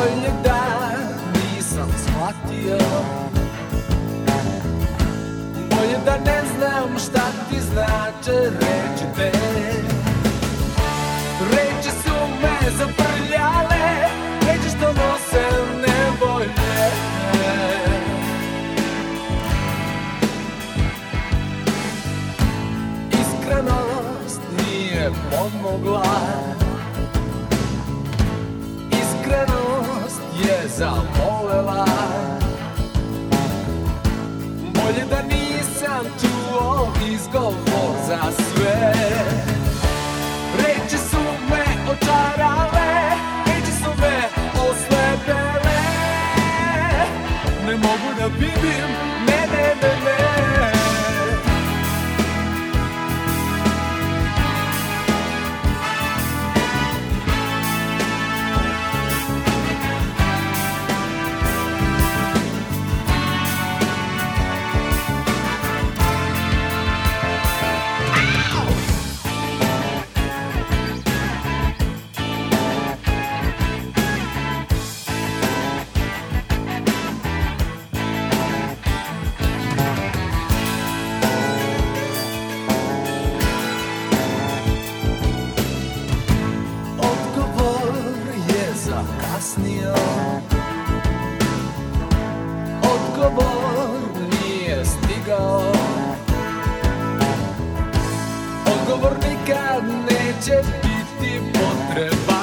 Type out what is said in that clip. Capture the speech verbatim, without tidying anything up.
Bolje da nisam shvatio, bolje da ne znam šta ti znače reči te. Reči su me zaprljale, reči što nose nevolje. Iskrenost nije pomogla, iskrenost je zamolela. Bolje da nisam čuo izgovor za sve. Reči su me očarale, reči su me oslepele. Ne mogu da vidim, ne, ne, ne, ne. Odgovor nije stigao, odgovor nikad neće biti potreban.